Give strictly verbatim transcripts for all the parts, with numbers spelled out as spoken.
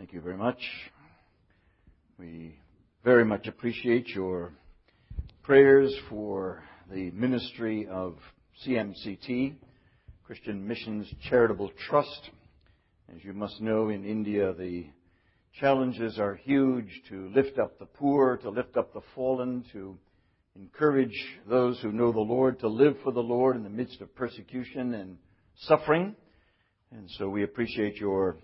Thank you very much. We very much appreciate your prayers for the ministry of C M C T, Christian Missions Charitable Trust. As you must know, in India, the challenges are huge to lift up the poor, to lift up the fallen, to encourage those who know the Lord to live for the Lord in the midst of persecution and suffering. And so we appreciate your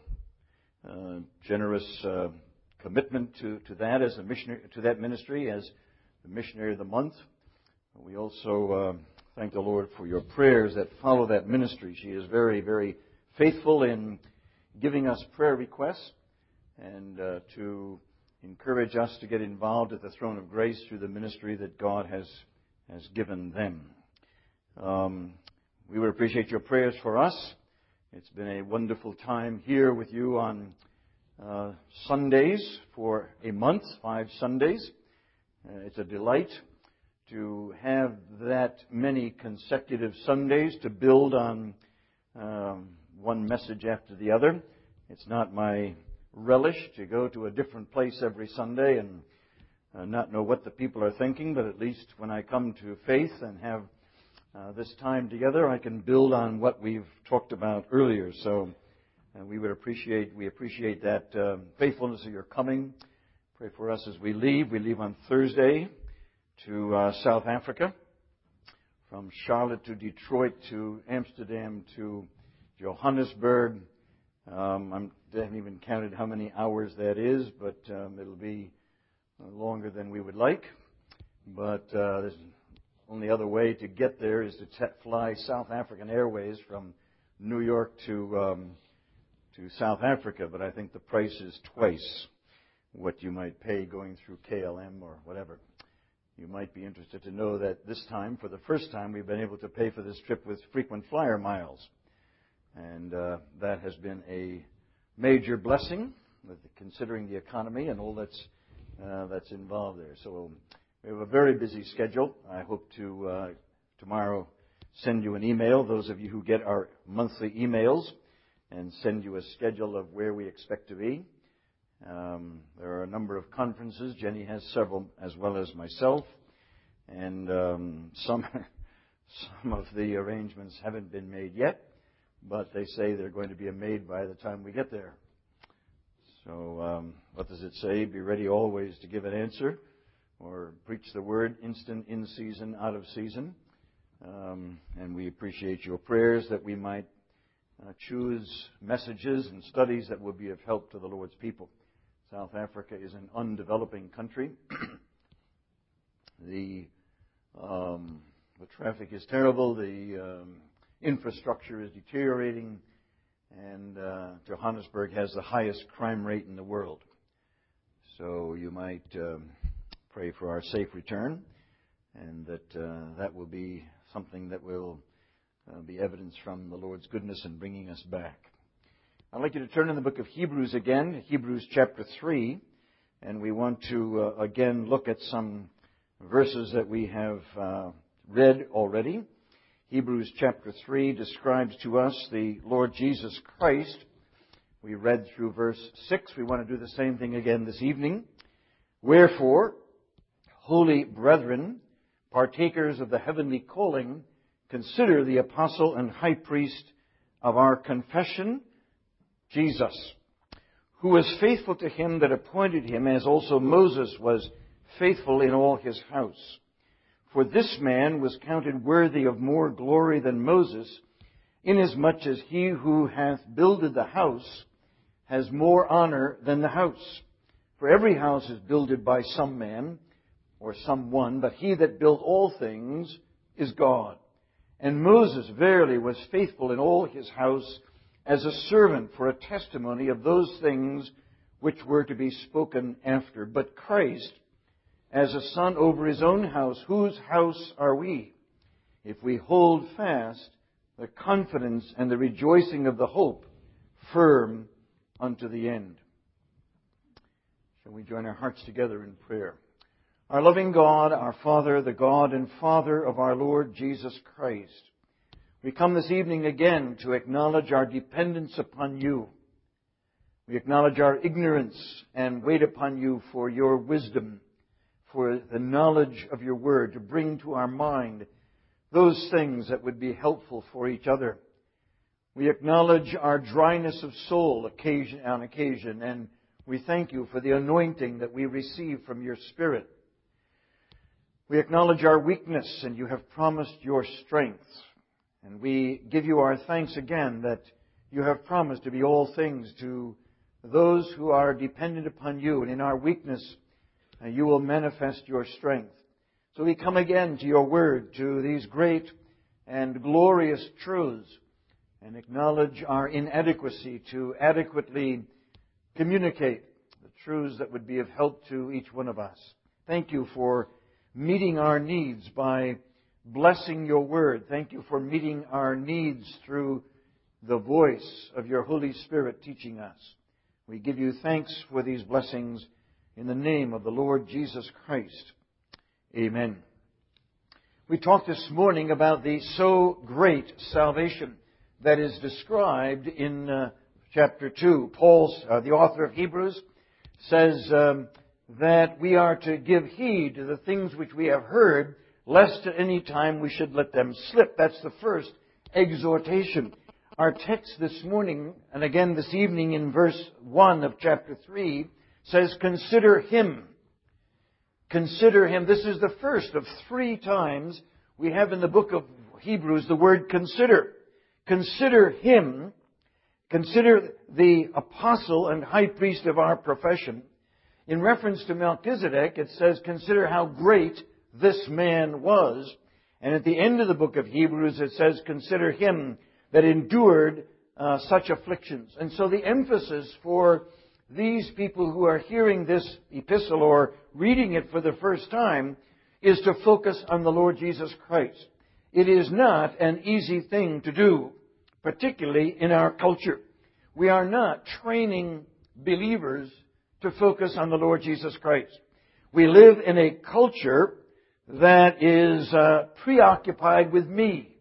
uh, generous uh, commitment to, to that as a missionary, to that ministry as the missionary of the month. We also uh, thank the Lord for your prayers that follow that ministry. She is very, very faithful in giving us prayer requests and uh, to encourage us to get involved at the throne of grace through the ministry that God has has given them. Um, we would appreciate your prayers for us. It's been a wonderful time here with you on uh, Sundays for a month, five Sundays. Uh, it's a delight to have that many consecutive Sundays to build on um, one message after the other. It's not my relish to go to a different place every Sunday and uh, not know what the people are thinking, but at least when I come to faith and have uh, this time together, I can build on what we've talked about earlier. So uh, we would appreciate we appreciate that uh, faithfulness of your coming. Pray for us as we leave. We leave on Thursday to uh, South Africa, from Charlotte to Detroit to Amsterdam to Johannesburg. Um, I'm, I haven't even counted how many hours that is, but um, it'll be longer than we would like. But uh, the only other way to get there is to t- fly South African Airways from New York to um, to South Africa. But I think the price is twice what you might pay going through K L M or whatever. You might be interested to know that this time, for the first time, we've been able to pay for this trip with frequent flyer miles. And uh, that has been a major blessing, with considering the economy and all that's uh, that's involved there. So we have a very busy schedule. I hope to uh, tomorrow send you an email, those of you who get our monthly emails, and send you a schedule of where we expect to be. Um, there are a number of conferences. Jenny has several, as well as myself, and um, some some of the arrangements haven't been made yet. But they say they're going to be made by the time we get there. So um, what does it say? Be ready always to give an answer, or preach the word, instant, in season, out of season. Um, and we appreciate your prayers that we might uh, choose messages and studies that will be of help to the Lord's people. South Africa is an undeveloping country. the um, the traffic is terrible. The um, infrastructure is deteriorating, and uh, Johannesburg has the highest crime rate in the world. So you might um, pray for our safe return, and that uh, that will be something that will uh, be evidence from the Lord's goodness in bringing us back. I'd like you to turn in the book of Hebrews again, Hebrews chapter three, and we want to uh, again look at some verses that we have uh, read already. Hebrews chapter three describes to us the Lord Jesus Christ. We read through verse six. We want to do the same thing again this evening. Wherefore, holy brethren, partakers of the heavenly calling, consider the apostle and high priest of our confession, Jesus, who was faithful to him that appointed him, as also Moses was faithful in all his house. For this man was counted worthy of more glory than Moses, inasmuch as he who hath builded the house has more honor than the house. For every house is builded by some man, or someone, but he that built all things is God. And Moses verily was faithful in all his house, as a servant for a testimony of those things which were to be spoken after. But Christ, as a son over his own house, whose house are we? If we hold fast the confidence and the rejoicing of the hope firm unto the end. Shall we join our hearts together in prayer? Our loving God, our Father, the God and Father of our Lord Jesus Christ, we come this evening again to acknowledge our dependence upon you. We acknowledge our ignorance and wait upon you for your wisdom, for the knowledge of your word, to bring to our mind those things that would be helpful for each other. We acknowledge our dryness of soul occasion, on occasion, and we thank you for the anointing that we receive from your Spirit. We acknowledge our weakness, and you have promised your strength. And we give you our thanks again that you have promised to be all things to those who are dependent upon you. And in our weakness, uh, you will manifest your strength. So we come again to your word, to these great and glorious truths, and acknowledge our inadequacy to adequately communicate the truths that would be of help to each one of us. Thank you for meeting our needs by blessing your word. Thank you for meeting our needs through the voice of your Holy Spirit teaching us. We give you thanks for these blessings in the name of the Lord Jesus Christ. Amen. We talked this morning about the so great salvation that is described in uh, chapter two. Paul, uh, the author of Hebrews, says um, that we are to give heed to the things which we have heard, lest at any time we should let them slip. That's the first exhortation. Our text this morning, and again this evening in verse one of chapter three, says, consider him. Consider him. This is the first of three times we have in the book of Hebrews the word consider. Consider him. Consider the apostle and high priest of our profession. In reference to Melchizedek, it says, consider how great this man was. And at the end of the book of Hebrews, it says, consider him that endured uh, such afflictions. And so the emphasis for these people who are hearing this epistle or reading it for the first time is to focus on the Lord Jesus Christ. It is not an easy thing to do, particularly in our culture. We are not training believers to focus on the Lord Jesus Christ. We live in a culture that is uh, preoccupied with me,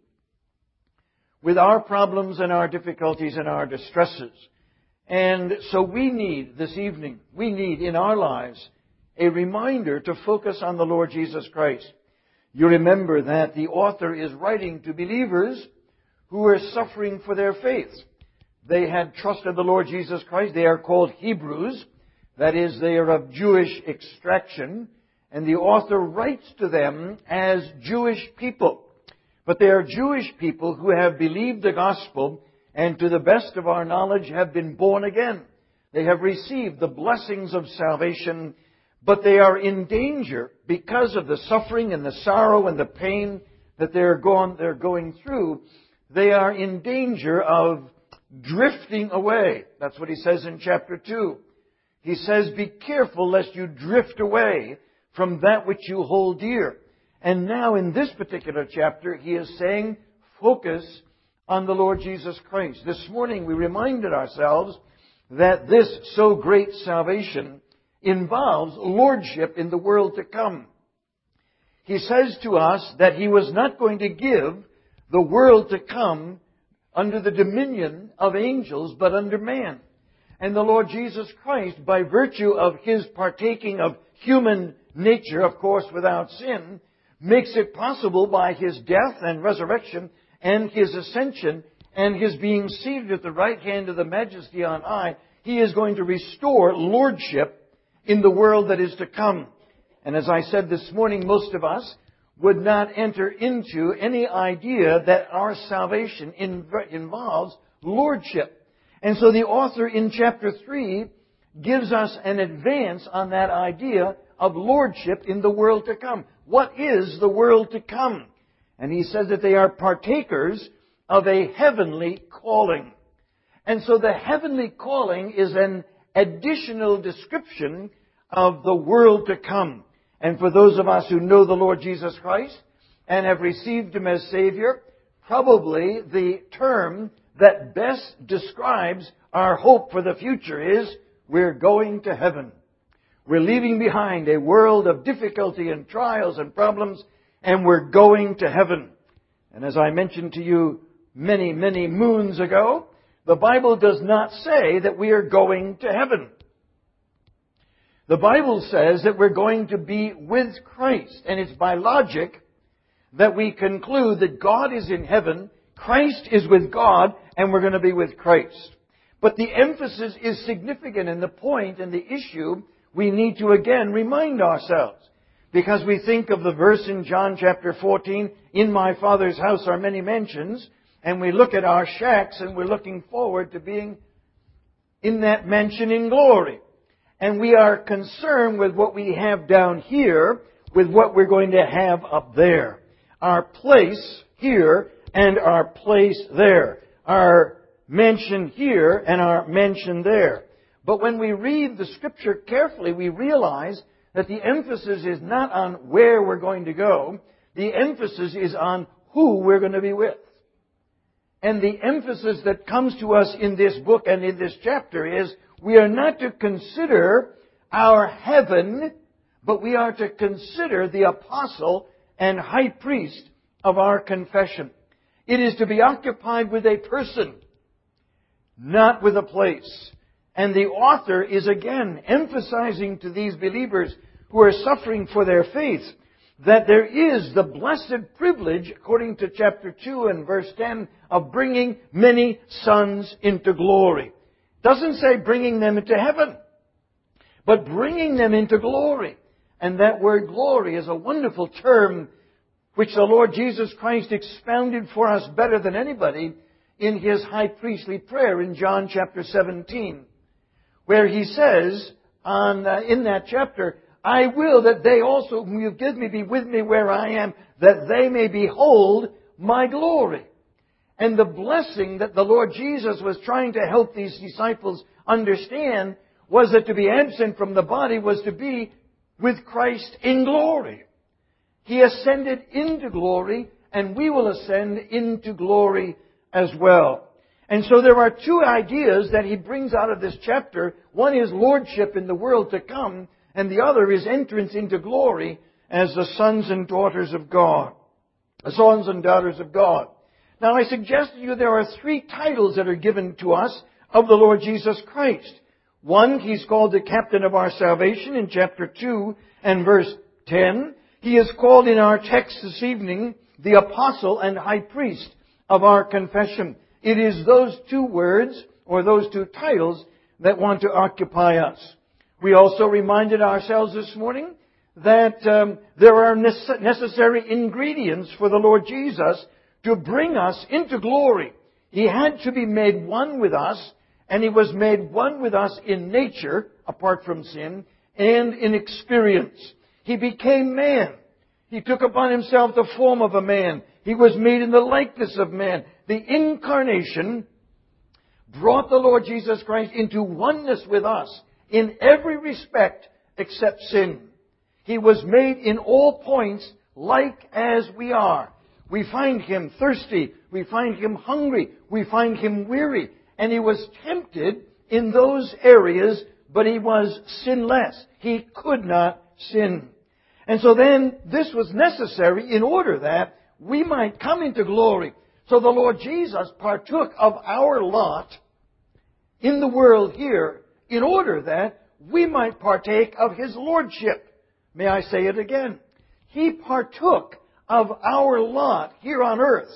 with our problems and our difficulties and our distresses. And so we need this evening, we need in our lives a reminder to focus on the Lord Jesus Christ. You remember that the author is writing to believers who are suffering for their faith. They had trusted the Lord Jesus Christ. They are called Hebrews. That is, they are of Jewish extraction. And the author writes to them as Jewish people. But they are Jewish people who have believed the gospel and to the best of our knowledge have been born again. They have received the blessings of salvation, but they are in danger because of the suffering and the sorrow and the pain that they're going, they're going through. They are in danger of drifting away. That's what he says in chapter two. He says, be careful lest you drift away from that which you hold dear. And now in this particular chapter, he is saying, focus on the Lord Jesus Christ. This morning we reminded ourselves that this so great salvation involves lordship in the world to come. He says to us that he was not going to give the world to come under the dominion of angels, but under man. And the Lord Jesus Christ, by virtue of his partaking of human nature, of course without sin, makes it possible by his death and resurrection and his ascension and his being seated at the right hand of the Majesty on high, he is going to restore lordship in the world that is to come. And as I said this morning, most of us would not enter into any idea that our salvation involves lordship. And so the author in chapter three gives us an advance on that idea of lordship in the world to come. What is the world to come? And he says that they are partakers of a heavenly calling. And so the heavenly calling is an additional description of the world to come. And for those of us who know the Lord Jesus Christ and have received him as Savior, probably the term that best describes our hope for the future is, we're going to heaven. We're leaving behind a world of difficulty and trials and problems, and we're going to heaven. And as I mentioned to you many, many moons ago, The Bible does not say that we are going to heaven. The Bible says that we're going to be with Christ. And it's by logic that we conclude that God is in heaven, Christ is with God, and we're going to be with Christ. But the emphasis is significant, and the point and the issue we need to again remind ourselves. Because we think of the verse in John chapter fourteen, "In my Father's house are many mansions," and we look at our shacks and we're looking forward to being in that mansion in glory. And we are concerned with what we have down here, with what we're going to have up there. Our place here and our place there. Our mansion here and our mansion there. But when we read the Scripture carefully, we realize that the emphasis is not on where we're going to go. The emphasis is on who we're going to be with. And the emphasis that comes to us in this book and in this chapter is we are not to consider our heaven, but we are to consider the apostle and high priest of our confession. It is to be occupied with a person, not with a place. And the author is again emphasizing to these believers who are suffering for their faith that there is the blessed privilege, according to chapter two and verse ten, of bringing many sons into glory. It doesn't say bringing them into heaven, but bringing them into glory. And that word glory is a wonderful term which the Lord Jesus Christ expounded for us better than anybody in His high priestly prayer in John chapter seventeen, where He says on, uh, in that chapter, "I will that they also whom you give me be with me where I am, that they may behold my glory." And the blessing that the Lord Jesus was trying to help these disciples understand was that to be absent from the body was to be with Christ in glory. He ascended into glory, and we will ascend into glory as well. And so there are two ideas that he brings out of this chapter. One is lordship in the world to come, and the other is entrance into glory as the sons and daughters of God. The sons and daughters of God. Now I suggest to you there are three titles that are given to us of the Lord Jesus Christ. One, He's called the captain of our salvation in chapter two and verse ten. He is called in our text this evening the apostle and high priest of our confession. It is those two words or those two titles that want to occupy us. We also reminded ourselves this morning that um, there are nece- necessary ingredients for the Lord Jesus to bring us into glory. He had to be made one with us, and He was made one with us in nature, apart from sin, and in experience. He became man. He took upon Himself the form of a man. He was made in the likeness of man. The incarnation brought the Lord Jesus Christ into oneness with us in every respect except sin. He was made in all points like as we are. We find Him thirsty. We find Him hungry. We find Him weary. And He was tempted in those areas, but He was sinless. He could not sin. And so then this was necessary in order that we might come into glory. So the Lord Jesus partook of our lot in the world here in order that we might partake of His lordship. May I say it again? He partook of our lot here on earth,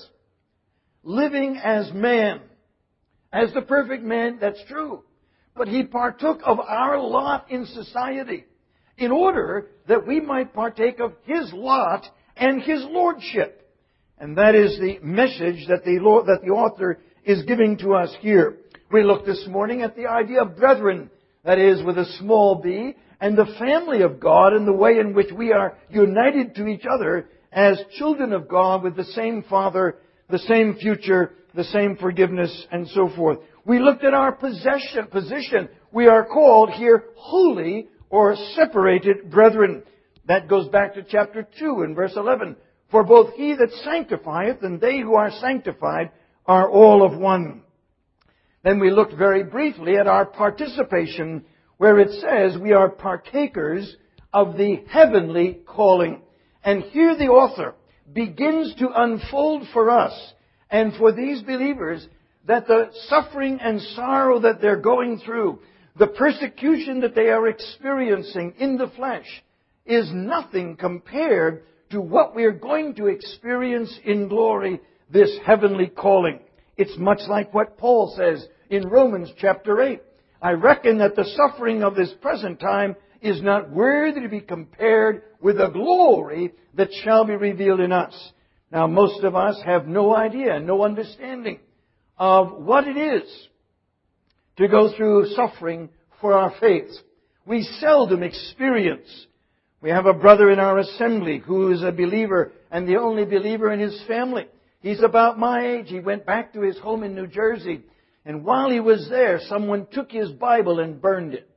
living as man, as the perfect man, that's true. But He partook of our lot in society in order that we might partake of His lot and His lordship. And that is the message that the Lord, that the author is giving to us here. We looked this morning at the idea of brethren, that is with a small b, and the family of God and the way in which we are united to each other as children of God with the same Father, the same future, the same forgiveness, and so forth. We looked at our possession, position. We are called here holy or separated brethren. That goes back to chapter two and verse eleven. For both He that sanctifieth and they who are sanctified are all of one. Then we looked very briefly at our participation, where it says we are partakers of the heavenly calling. And here the author begins to unfold for us and for these believers that the suffering and sorrow that they're going through, the persecution that they are experiencing in the flesh, is nothing compared to what we're going to experience in glory, this heavenly calling. It's much like what Paul says in Romans chapter eight. I reckon that the suffering of this present time is not worthy to be compared with the glory that shall be revealed in us. Now, most of us have no idea, no understanding of what it is to go through suffering for our faith. We seldom experience. We have a brother in our assembly who is a believer and the only believer in his family. He's about my age. He went back to his home in New Jersey. And while he was there, someone took his Bible and burned it.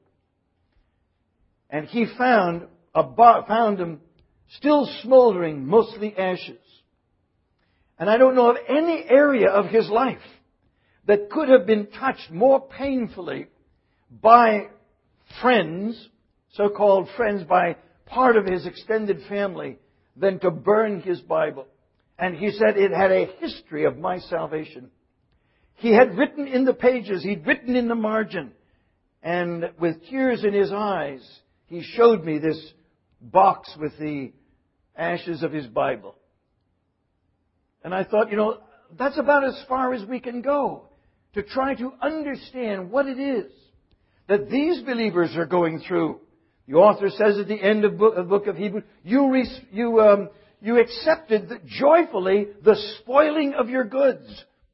And he found a found him still smoldering, mostly ashes. And I don't know of any area of his life that could have been touched more painfully by friends, so-called friends, by part of his extended family, than to burn his Bible. And he said it had a history of my salvation. He had written in the pages, he'd written in the margin, and with tears in his eyes, he showed me this box with the ashes of his Bible. And I thought, you know, that's about as far as we can go to try to understand what it is that these believers are going through. The author says at the end of book, the book of Hebrews, you, re, you, um, you accepted the, joyfully the spoiling of your goods.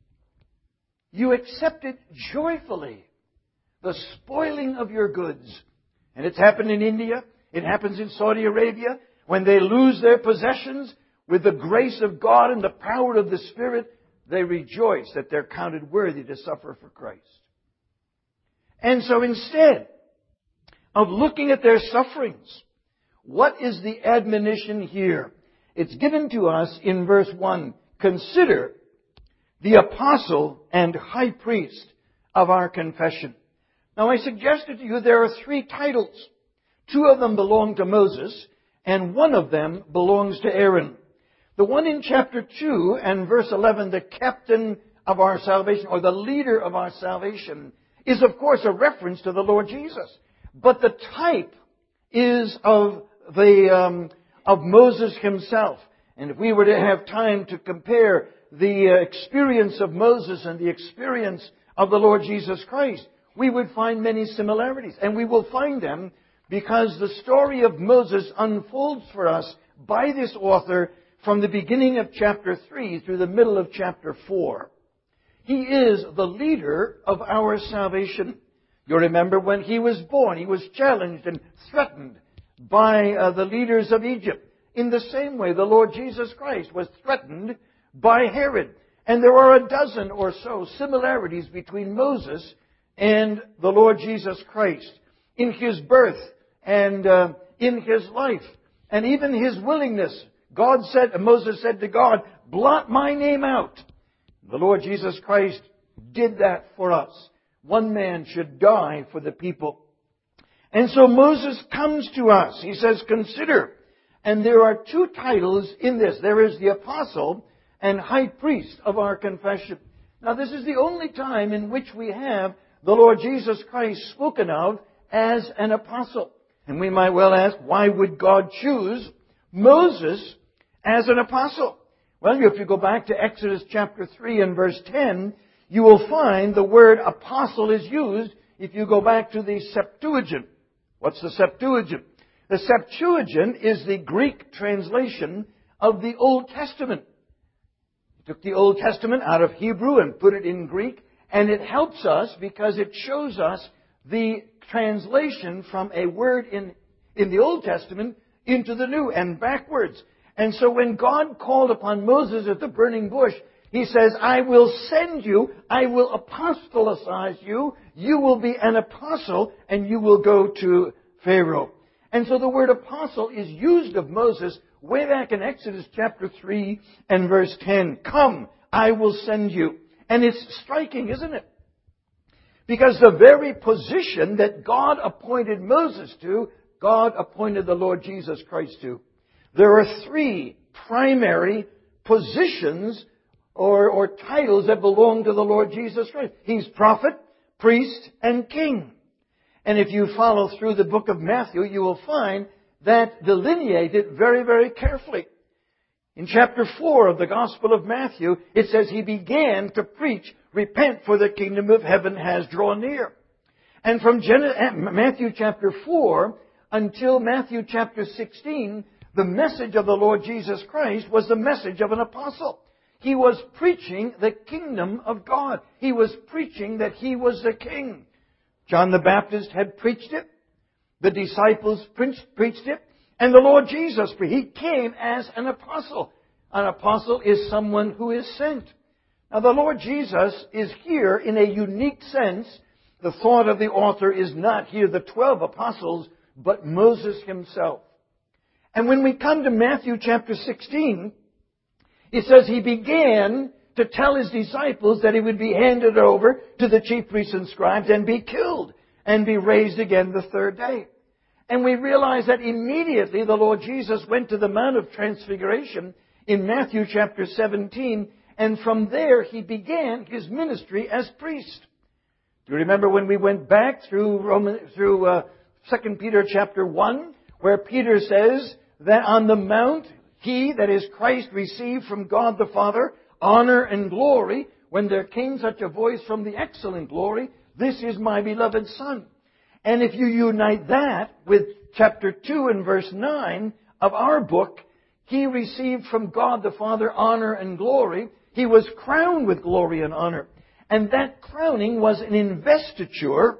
You accepted joyfully the spoiling of your goods. And it's happened in India. It happens in Saudi Arabia. When they lose their possessions, with the grace of God and the power of the Spirit, they rejoice that they're counted worthy to suffer for Christ. And so instead of looking at their sufferings, what is the admonition here? It's given to us in verse one. Consider the apostle and high priest of our confession. Now, I suggested to you there are three titles. Two of them belong to Moses, and one of them belongs to Aaron. The one in chapter two and verse eleven, the captain of our salvation, or the leader of our salvation, is of course a reference to the Lord Jesus. But the type is of the um, of Moses himself. And if we were to have time to compare the uh, experience of Moses and the experience of the Lord Jesus Christ, we would find many similarities. And we will find them because the story of Moses unfolds for us by this author from the beginning of chapter three through the middle of chapter four. He is the leader of our salvation. You remember when he was born, he was challenged and threatened by uh, the leaders of Egypt. In the same way, the Lord Jesus Christ was threatened by Herod. And there are a dozen or so similarities between Moses and the Lord Jesus Christ in his birth and uh, in his life and even his willingness. God said, Moses said to God, blot my name out. The Lord Jesus Christ did that for us. One man should die for the people. And so Moses comes to us. He says, consider. And there are two titles in this. There is the apostle and high priest of our confession. Now, this is the only time in which we have the Lord Jesus Christ spoken of as an apostle. And we might well ask, why would God choose Moses as an apostle? Well, if you go back to Exodus chapter three and verse ten, you will find the word apostle is used if you go back to the Septuagint. What's the Septuagint? The Septuagint is the Greek translation of the Old Testament. He took the Old Testament out of Hebrew and put it in Greek, and it helps us because it shows us the translation from a word in, in the Old Testament into the New and backwards. And so when God called upon Moses at the burning bush, He says, I will send you, I will apostolize you, you will be an apostle, and you will go to Pharaoh. And so the word apostle is used of Moses way back in Exodus chapter three and verse ten. Come, I will send you. And it's striking, isn't it? Because the very position that God appointed Moses to, God appointed the Lord Jesus Christ to. There are three primary positions or, or titles that belong to the Lord Jesus Christ. He's prophet, priest, and king. And if you follow through the book of Matthew, you will find that delineated very, very carefully. In chapter four of the Gospel of Matthew, it says He began to preach, repent for the kingdom of heaven has drawn near. And from Gen- Matthew chapter four until Matthew chapter sixteen, the message of the Lord Jesus Christ was the message of an apostle. He was preaching the kingdom of God. He was preaching that He was the king. John the Baptist had preached it. The disciples preached it. And the Lord Jesus, He came as an apostle. An apostle is someone who is sent. Now the Lord Jesus is here in a unique sense. The thought of the author is not here the twelve apostles, but Moses himself. And when we come to Matthew chapter sixteen, it says He began to tell His disciples that He would be handed over to the chief priests and scribes and be killed and be raised again the third day. And we realize that immediately the Lord Jesus went to the Mount of Transfiguration in Matthew chapter seventeen, and from there He began His ministry as priest. Do you remember when we went back through Roman, through uh, Second Peter chapter one, where Peter says that on the mount, He, that is Christ, received from God the Father honor and glory, when there came such a voice from the excellent glory, this is my beloved Son. And if you unite that with chapter two and verse nine of our book, He received from God the Father honor and glory. He was crowned with glory and honor. And that crowning was an investiture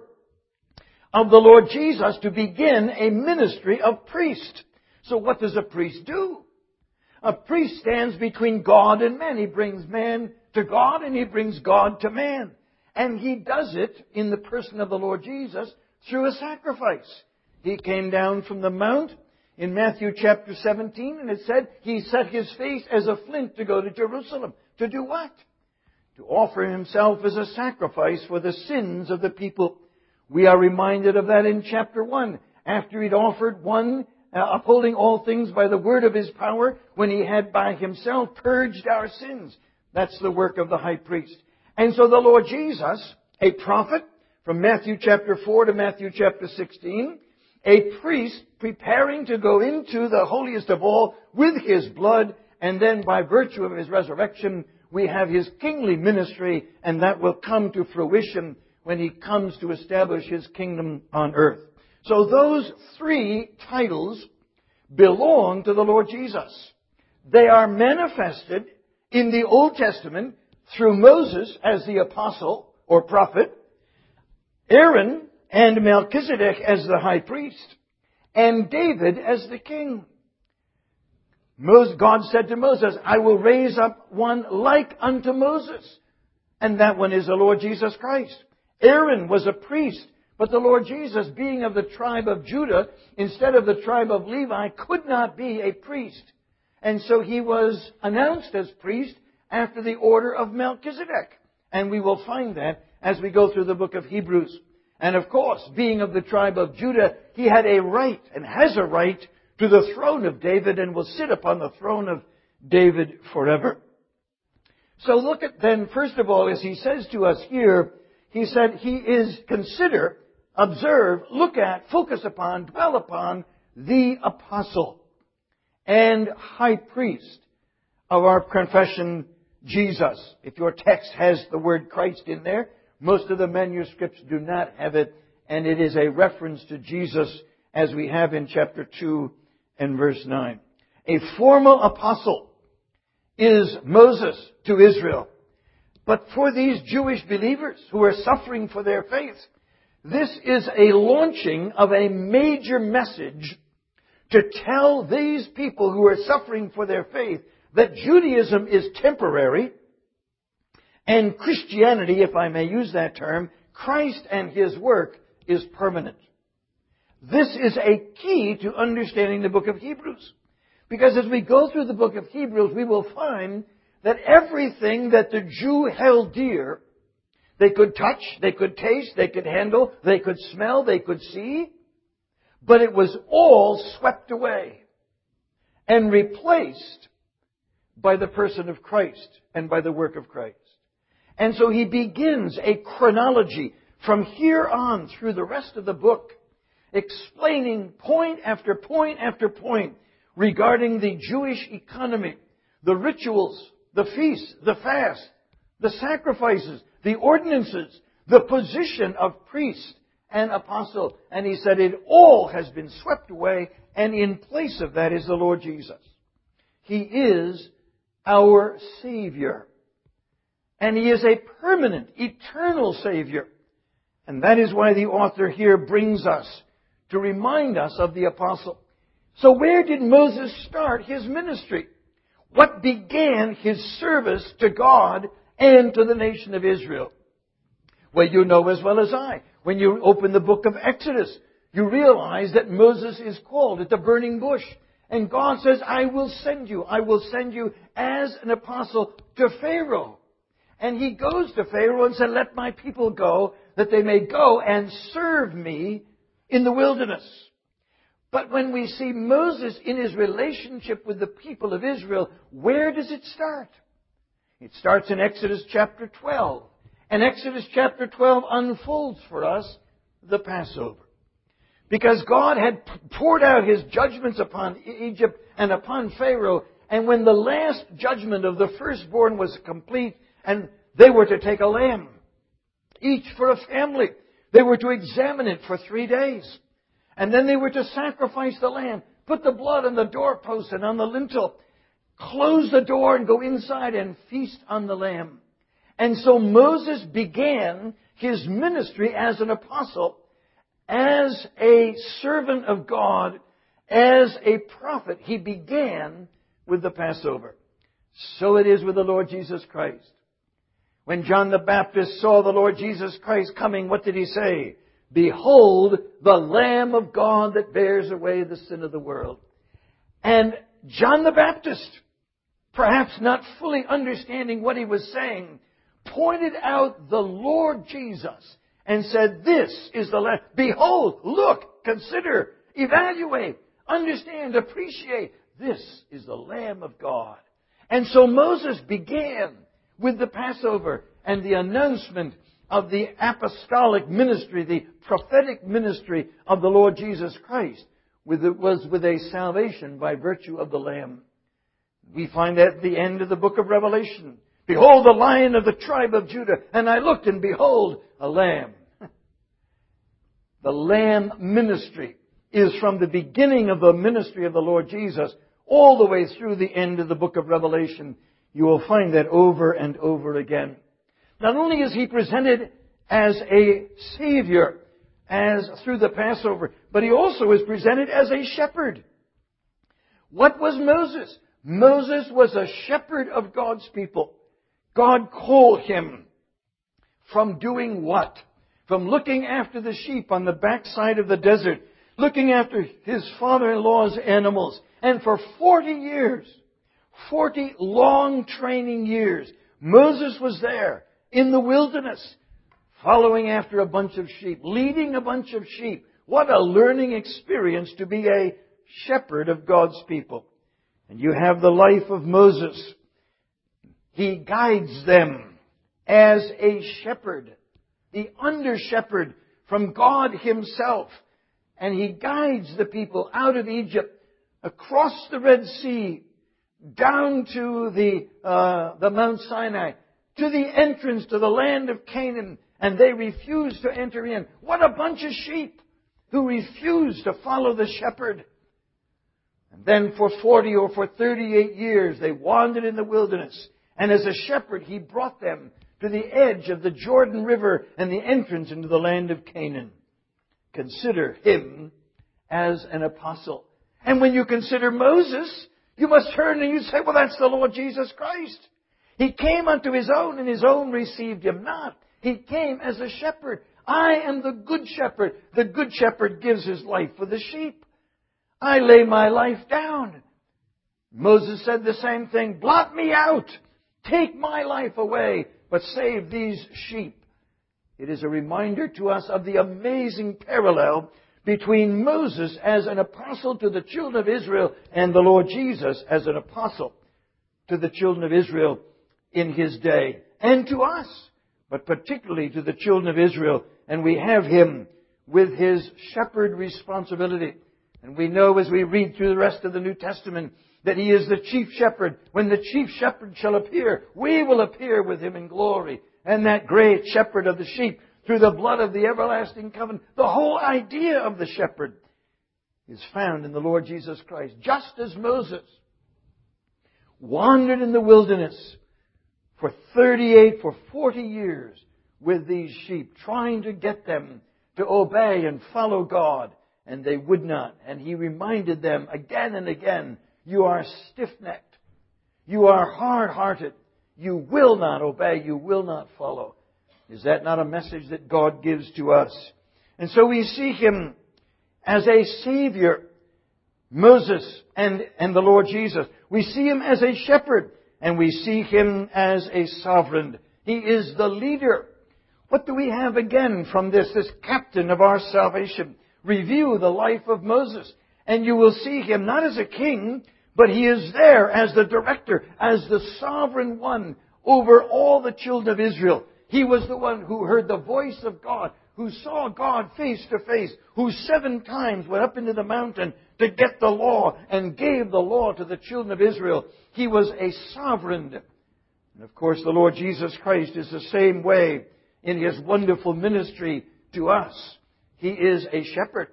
of the Lord Jesus to begin a ministry of priest. So what does a priest do? A priest stands between God and man. He brings man to God and He brings God to man. And He does it in the person of the Lord Jesus through a sacrifice. He came down from the mount in Matthew chapter seventeen, and it said He set His face as a flint to go to Jerusalem. To do what? To offer Himself as a sacrifice for the sins of the people. We are reminded of that in chapter one. After He'd offered one, uh, upholding all things by the word of His power, when He had by Himself purged our sins. That's the work of the high priest. And so the Lord Jesus, a prophet, from Matthew chapter four to Matthew chapter sixteen, a priest preparing to go into the holiest of all with His blood, and then by virtue of His resurrection, we have His kingly ministry, and that will come to fruition when He comes to establish His kingdom on earth. So those three titles belong to the Lord Jesus. They are manifested in the Old Testament through Moses as the apostle or prophet, Aaron and Melchizedek as the high priest, and David as the king. God said to Moses, I will raise up one like unto Moses. And that one is the Lord Jesus Christ. Aaron was a priest, but the Lord Jesus, being of the tribe of Judah, instead of the tribe of Levi, could not be a priest. And so he was announced as priest after the order of Melchizedek. And we will find that as we go through the book of Hebrews. And of course, being of the tribe of Judah, he had a right and has a right to the throne of David and will sit upon the throne of David forever. So look at then, first of all, as he says to us here, he said he is, consider, observe, look at, focus upon, dwell upon the apostle and high priest of our confession, Jesus. If your text has the word Christ in there, most of the manuscripts do not have it, and it is a reference to Jesus as we have in chapter two and verse nine. A formal apostle is Moses to Israel. But for these Jewish believers who are suffering for their faith, this is a launching of a major message to tell these people who are suffering for their faith that Judaism is temporary and Christianity, if I may use that term, Christ and His work is permanent. This is a key to understanding the book of Hebrews. Because as we go through the book of Hebrews, we will find that everything that the Jew held dear, they could touch, they could taste, they could handle, they could smell, they could see, but it was all swept away and replaced by the person of Christ and by the work of Christ. And so he begins a chronology from here on through the rest of the book, explaining point after point after point regarding the Jewish economy, the rituals, the feasts, the fast, the sacrifices, the ordinances, the position of priest and apostle. And he said it all has been swept away, and in place of that is the Lord Jesus. He is our Savior. And He is a permanent, eternal Savior. And that is why the author here brings us to remind us of the apostle. So where did Moses start his ministry? What began his service to God and to the nation of Israel? Well, you know as well as I. When you open the book of Exodus, you realize that Moses is called at the burning bush. And God says, I will send you. I will send you as an apostle to Pharaoh. And he goes to Pharaoh and said, let my people go, that they may go and serve me in the wilderness. But when we see Moses in his relationship with the people of Israel, where does it start? It starts in Exodus chapter twelve. And Exodus chapter twelve unfolds for us the Passover. Because God had poured out His judgments upon Egypt and upon Pharaoh. And when the last judgment of the firstborn was complete, and they were to take a lamb, each for a family, they were to examine it for three days. And then they were to sacrifice the lamb, put the blood on the doorpost and on the lintel, close the door and go inside and feast on the lamb. And so Moses began his ministry as an apostle, as a servant of God, as a prophet. He began with the Passover. So it is with the Lord Jesus Christ. When John the Baptist saw the Lord Jesus Christ coming, what did he say? Behold, the Lamb of God that bears away the sin of the world. And John the Baptist, perhaps not fully understanding what he was saying, pointed out the Lord Jesus and said, this is the Lamb. Behold, look, consider, evaluate, understand, appreciate. This is the Lamb of God. And so Moses began with the Passover and the announcement of the apostolic ministry, the prophetic ministry of the Lord Jesus Christ, with it was with a salvation by virtue of the Lamb. We find that at the end of the book of Revelation. Behold, the Lion of the tribe of Judah. And I looked, and behold, a lamb. The Lamb ministry is from the beginning of the ministry of the Lord Jesus all the way through the end of the book of Revelation. You will find that over and over again. Not only is He presented as a Savior, as through the Passover, but He also is presented as a shepherd. What was Moses? Moses was a shepherd of God's people. God called him from doing what? From looking after the sheep on the backside of the desert, looking after his father-in-law's animals. And for forty years, forty long training years, Moses was there in the wilderness, following after a bunch of sheep, leading a bunch of sheep. What a learning experience to be a shepherd of God's people. And you have the life of Moses. He guides them as a shepherd, the under-shepherd from God Himself. And He guides the people out of Egypt, across the Red Sea, down to the, uh, the Mount Sinai, to the entrance to the land of Canaan, and they refuse to enter in. What a bunch of sheep who refuse to follow the shepherd. And then for forty or for thirty-eight years, they wandered in the wilderness. And as a shepherd, He brought them to the edge of the Jordan River and the entrance into the land of Canaan. Consider Him as an apostle. And when you consider Moses, you must turn and you say, well, that's the Lord Jesus Christ. He came unto His own, and His own received Him not. He came as a shepherd. I am the good shepherd. The good shepherd gives his life for the sheep. I lay my life down. Moses said the same thing. Blot me out. Take my life away, but save these sheep. It is a reminder to us of the amazing parallel between Moses as an apostle to the children of Israel and the Lord Jesus as an apostle to the children of Israel in His day, and to us, but particularly to the children of Israel. And we have Him with His shepherd responsibility. And we know as we read through the rest of the New Testament that He is the chief shepherd. When the chief shepherd shall appear, we will appear with Him in glory. And that great shepherd of the sheep, through the blood of the everlasting covenant, the whole idea of the shepherd is found in the Lord Jesus Christ. Just as Moses wandered in the wilderness for thirty-eight, for forty years with these sheep, trying to get them to obey and follow God, and they would not. And He reminded them again and again, you are stiff-necked. You are hard-hearted. You will not obey. You will not follow. Is that not a message that God gives to us? And so we see Him as a Savior, Moses and, and the Lord Jesus. We see Him as a shepherd, and we see Him as a sovereign. He is the leader. What do we have again from this, this captain of our salvation? Review the life of Moses, and you will see him not as a king, but he is there as the director, as the sovereign one over all the children of Israel. He was the one who heard the voice of God, who saw God face to face, who seven times went up into the mountain to get the law and gave the law to the children of Israel. He was a sovereign. And of course, the Lord Jesus Christ is the same way in His wonderful ministry to us. He is a shepherd.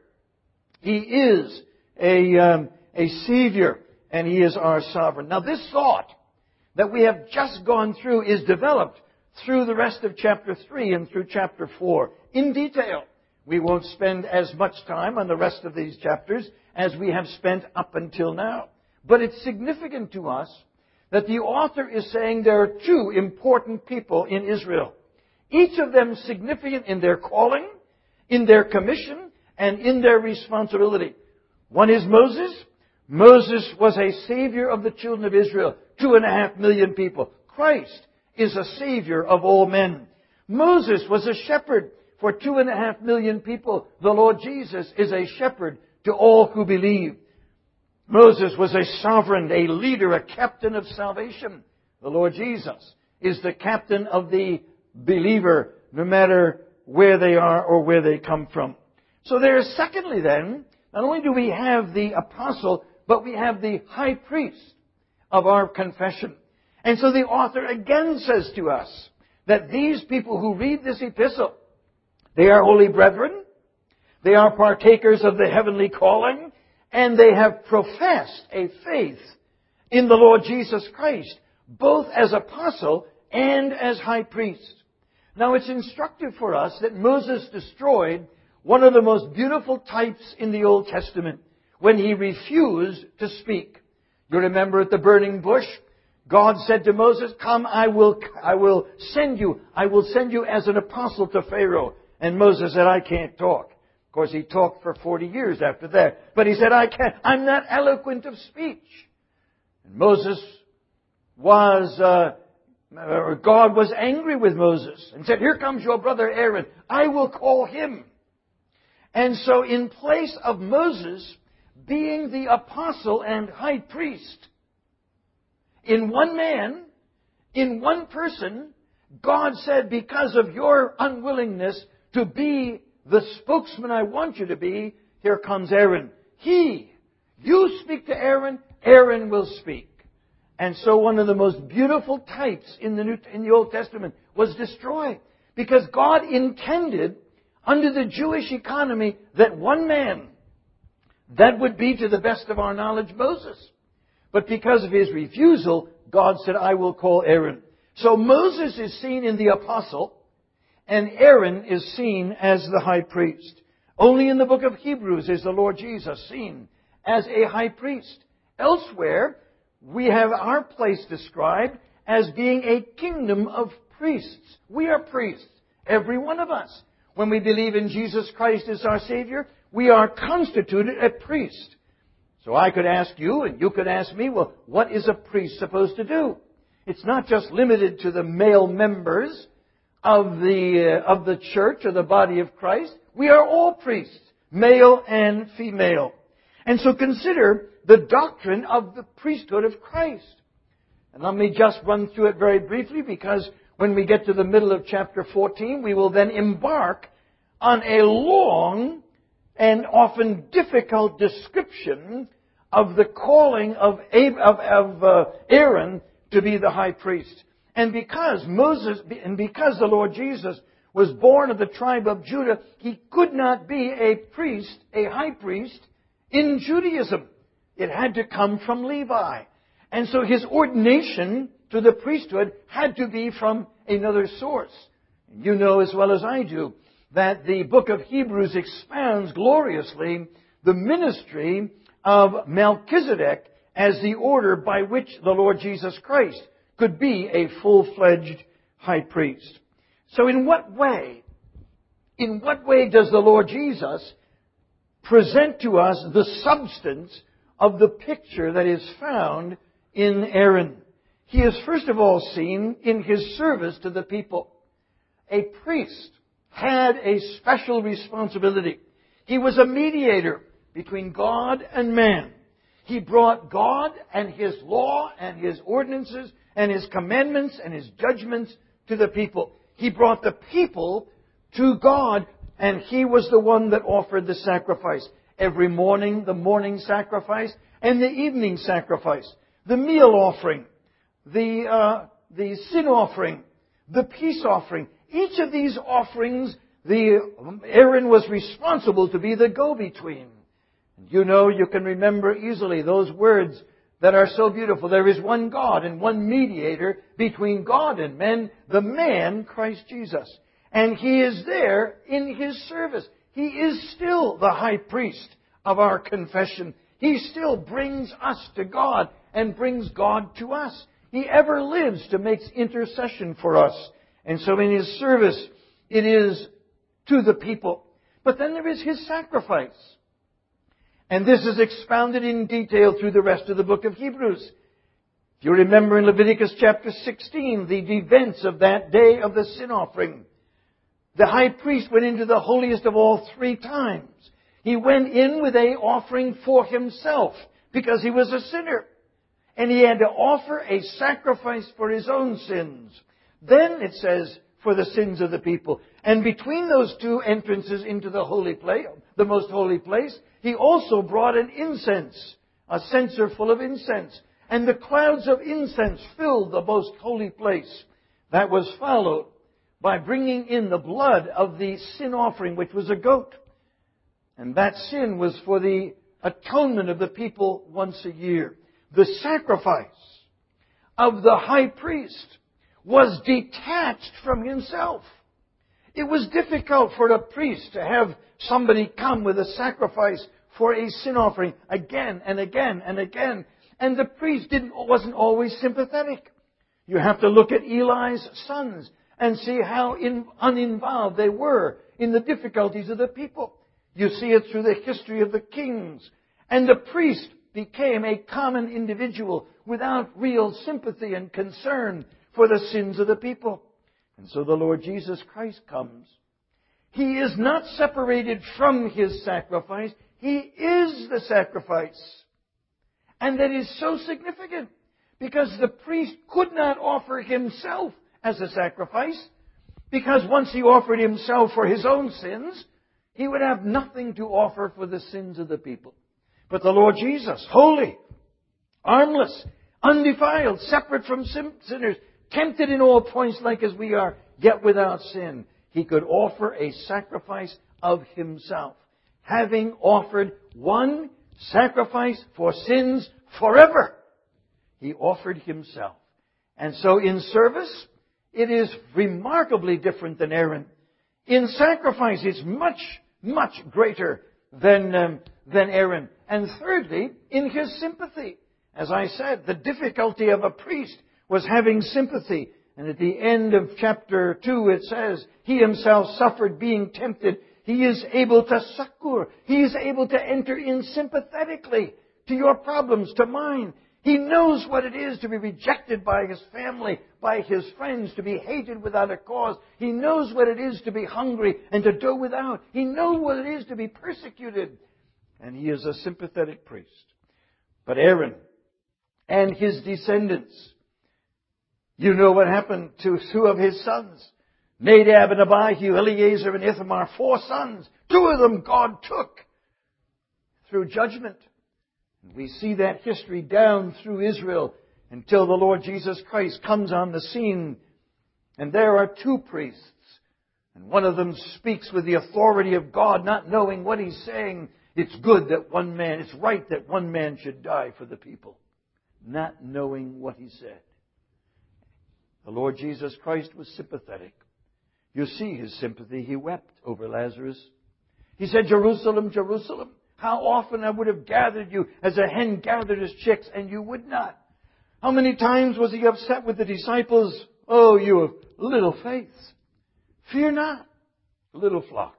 He is a, um, a Savior, and He is our sovereign. Now, this thought that we have just gone through is developed through the rest of chapter three and through chapter four in detail. We won't spend as much time on the rest of these chapters as we have spent up until now. But it's significant to us that the author is saying there are two important people in Israel. Each of them significant in their calling, in their commission, and in their responsibility. One is Moses. Moses was a savior of the children of Israel, two and a half million people. Christ is a savior of all men. Moses was a shepherd for two and a half million people. The Lord Jesus is a shepherd to all who believe. Moses was a sovereign, a leader, a captain of salvation. The Lord Jesus is the captain of the believer, no matter where they are or where they come from. So there is, secondly then, not only do we have the apostle, but we have the high priest of our confession. And so the author again says to us that these people who read this epistle, they are holy brethren, they are partakers of the heavenly calling, and they have professed a faith in the Lord Jesus Christ, both as apostle and as high priest. Now, it's instructive for us that Moses destroyed one of the most beautiful types in the Old Testament when he refused to speak. You remember at the burning bush, God said to Moses, "Come, I will, I will send you. I will send you as an apostle to Pharaoh." And Moses said, "I can't talk." Of course, he talked for forty years after that. But he said, "I can't. I'm not eloquent of speech." And Moses was... Uh, God was angry with Moses and said, "Here comes your brother Aaron. I will call him." And so in place of Moses being the apostle and high priest, in one man, in one person, God said, because of your unwillingness to be the spokesman I want you to be, here comes Aaron. He, you speak to Aaron, Aaron will speak. And so one of the most beautiful types in the New, in the Old Testament was destroyed. Because God intended, under the Jewish economy, that one man, that would be, to the best of our knowledge, Moses. But because of his refusal, God said, "I will call Aaron." So Moses is seen in the apostle, and Aaron is seen as the high priest. Only in the book of Hebrews is the Lord Jesus seen as a high priest. Elsewhere, we have our place described as being a kingdom of priests. We are priests, every one of us. When we believe in Jesus Christ as our Savior, we are constituted a priest. So I could ask you, and you could ask me, well, what is a priest supposed to do? It's not just limited to the male members of the, uh, of the church or the body of Christ. We are all priests, male and female. And so consider the doctrine of the priesthood of Christ. And let me just run through it very briefly, because when we get to the middle of chapter fourteen, we will then embark on a long and often difficult description of the calling of, Ab- of, of uh, Aaron to be the high priest. And because Moses, and because the Lord Jesus was born of the tribe of Judah, he could not be a priest, a high priest, in Judaism. It had to come from Levi. And so his ordination to the priesthood had to be from another source. You know as well as I do that the book of Hebrews expounds gloriously the ministry of Melchizedek as the order by which the Lord Jesus Christ could be a full-fledged high priest. So in what way, in what way does the Lord Jesus present to us the substance of the picture that is found in Aaron? He is first of all seen in his service to the people. A priest had a special responsibility. He was a mediator between God and man. He brought God and His law and His ordinances and His commandments and His judgments to the people. He brought the people to God, and He was the one that offered the sacrifice. Every morning, the morning sacrifice and the evening sacrifice. The meal offering, the, uh, the sin offering, the peace offering. Each of these offerings, the Aaron was responsible to be the go-between. You know, you can remember easily those words that are so beautiful. There is one God and one mediator between God and men, the man, Christ Jesus. And He is there in His service. He is still the high priest of our confession. He still brings us to God and brings God to us. He ever lives to make intercession for us. And so in His service, it is to the people. But then there is His sacrifice. And this is expounded in detail through the rest of the book of Hebrews. If you remember in Leviticus chapter sixteen, the events of that day of the sin offering, the high priest went into the holiest of all three times. He went in with a offering for himself because he was a sinner. And he had to offer a sacrifice for his own sins. Then it says, for the sins of the people. And between those two entrances into the holy place, the most holy place, he also brought an incense, a censer full of incense. And the clouds of incense filled the most holy place. That was followed by bringing in the blood of the sin offering, which was a goat. And that sin was for the atonement of the people once a year. The sacrifice of the high priest was detached from himself. It was difficult for a priest to have somebody come with a sacrifice for a sin offering again and again and again. And the priest didn't, wasn't always sympathetic. You have to look at Eli's sons and see how in, uninvolved they were in the difficulties of the people. You see it through the history of the kings. And the priest became a common individual without real sympathy and concern for the sins of the people. And so the Lord Jesus Christ comes. He is not separated from His sacrifice. He is the sacrifice. And that is so significant because the priest could not offer himself as a sacrifice, because once he offered himself for his own sins, he would have nothing to offer for the sins of the people. But the Lord Jesus, holy, harmless, undefiled, separate from sinners, tempted in all points like as we are, yet without sin, He could offer a sacrifice of Himself. Having offered one sacrifice for sins forever, He offered Himself. And so in service, it is remarkably different than Aaron. In sacrifice, it's much, much greater than, um, than Aaron. And thirdly, in his sympathy. As I said, the difficulty of a priest was having sympathy. And at the end of chapter two, it says, He Himself suffered being tempted. He is able to succor. He is able to enter in sympathetically to your problems, to mine. He knows what it is to be rejected by his family, by his friends, to be hated without a cause. He knows what it is to be hungry and to do without. He knows what it is to be persecuted. And he is a sympathetic priest. But Aaron and his descendants, You know what happened to two of his sons. Nadab and Abihu, Eleazar and Ithamar, four sons. Two of them God took through judgment. And we see that history down through Israel until the Lord Jesus Christ comes on the scene. And there are two priests. And one of them speaks with the authority of God, not knowing what he's saying. It's good that one man, it's right that one man should die for the people. Not knowing what he said. The Lord Jesus Christ was sympathetic. You see his sympathy. He wept over Lazarus. He said, Jerusalem, Jerusalem, how often I would have gathered you as a hen gathered his chicks, and you would not. How many times was he upset with the disciples? Oh, you have little faith. Fear not, little flock.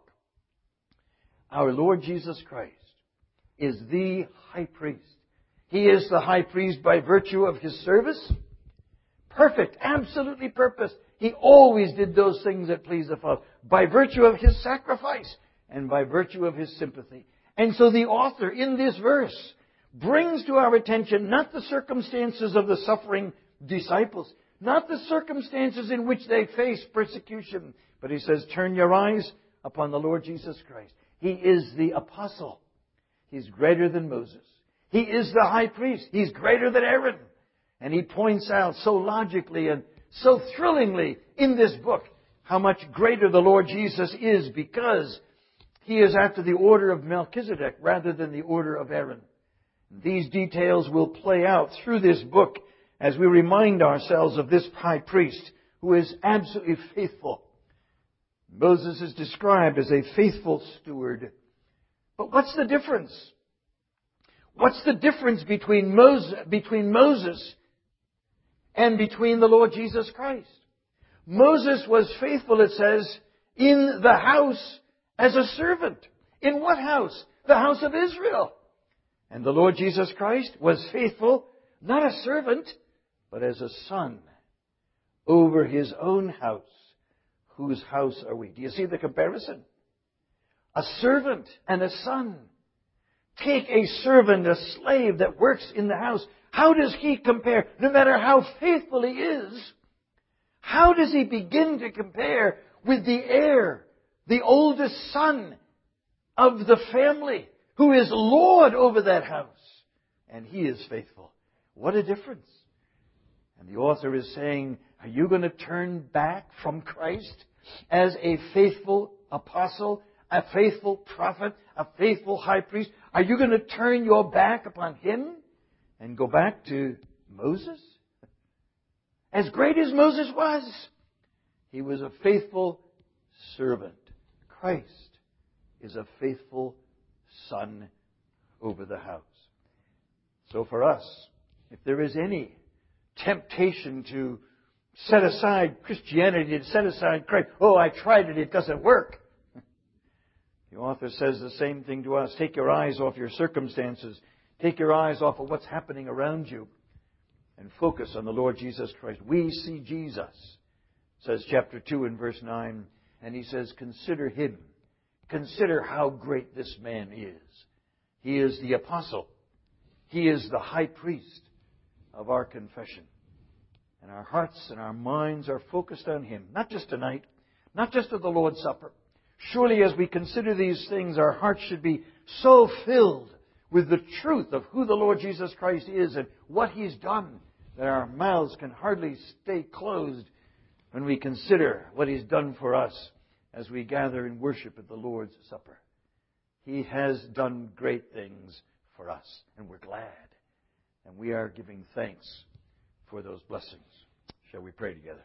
Our Lord Jesus Christ is the high priest. He is the high priest by virtue of his service. Perfect, absolutely perfect. He always did those things that pleased the Father by virtue of his sacrifice and by virtue of his sympathy. And so the author in this verse brings to our attention not the circumstances of the suffering disciples, not the circumstances in which they face persecution, but he says, turn your eyes upon the Lord Jesus Christ. He is the apostle. He's greater than Moses. He is the high priest. He's greater than Aaron. And he points out so logically and so thrillingly in this book how much greater the Lord Jesus is, because he is after the order of Melchizedek rather than the order of Aaron. These details will play out through this book as we remind ourselves of this high priest who is absolutely faithful. Moses is described as a faithful steward. But what's the difference? What's the difference between Moses, between Moses and between the Lord Jesus Christ? Moses was faithful, it says, in the house as a servant. In what house? The house of Israel. And the Lord Jesus Christ was faithful, not a servant, but as a son over his own house. Whose house are we? Do you see the comparison? A servant and a son. Take a servant, a slave that works in the house. How does he compare? No matter how faithful he is, how does he begin to compare with the heir, the oldest son of the family, who is Lord over that house? And he is faithful. What a difference. And the author is saying, are you going to turn back from Christ as a faithful apostle, a faithful prophet, a faithful high priest? Are you going to turn your back upon him and go back to Moses? As great as Moses was, he was a faithful servant. Christ is a faithful son over the house. So for us, if there is any temptation to set aside Christianity, to set aside Christ, oh, I tried it, it doesn't work. The author says the same thing to us. Take your eyes off your circumstances. Take your eyes off of what's happening around you and focus on the Lord Jesus Christ. We see Jesus, says chapter two and verse nine, and he says, consider him. Consider how great this man is. He is the apostle. He is the high priest of our confession. And our hearts and our minds are focused on him. Not just tonight, not just at the Lord's Supper. Surely as we consider these things, our hearts should be so filled with the truth of who the Lord Jesus Christ is and what he's done that our mouths can hardly stay closed when we consider what he's done for us as we gather in worship at the Lord's Supper. He has done great things for us, and we're glad. And we are giving thanks for those blessings. Shall we pray together?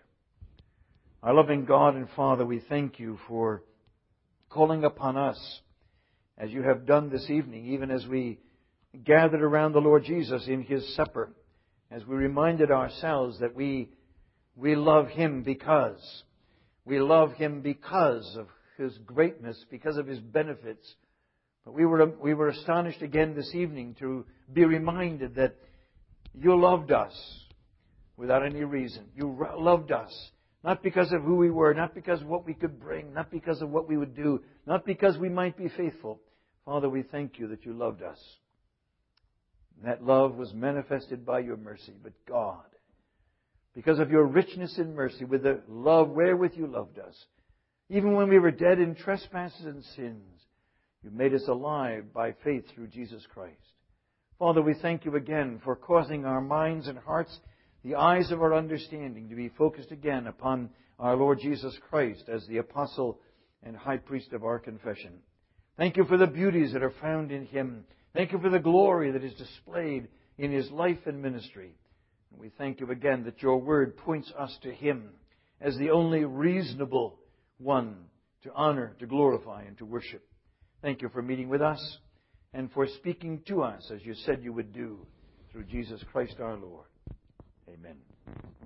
Our loving God and Father, we thank you for calling upon us, as you have done this evening, even as we gathered around the Lord Jesus in his supper, as we reminded ourselves that we we love him because we love him because of his greatness, because of his benefits. But we were we were astonished again this evening to be reminded that you loved us without any reason. You loved us not because of who we were, not because of what we could bring, not because of what we would do, not because we might be faithful. Father, we thank you that you loved us. And that love was manifested by your mercy. But God, because of your richness in mercy, with the love wherewith you loved us. Even when we were dead in trespasses and sins, you made us alive by faith through Jesus Christ. Father, we thank you again for causing our minds and hearts, the eyes of our understanding, to be focused again upon our Lord Jesus Christ as the apostle and high priest of our confession. Thank you for the beauties that are found in Him. Thank you for the glory that is displayed in His life and ministry. And we thank you again that your word points us to Him as the only reasonable one to honor, to glorify, and to worship. Thank you for meeting with us and for speaking to us as you said you would do through Jesus Christ our Lord. Amen.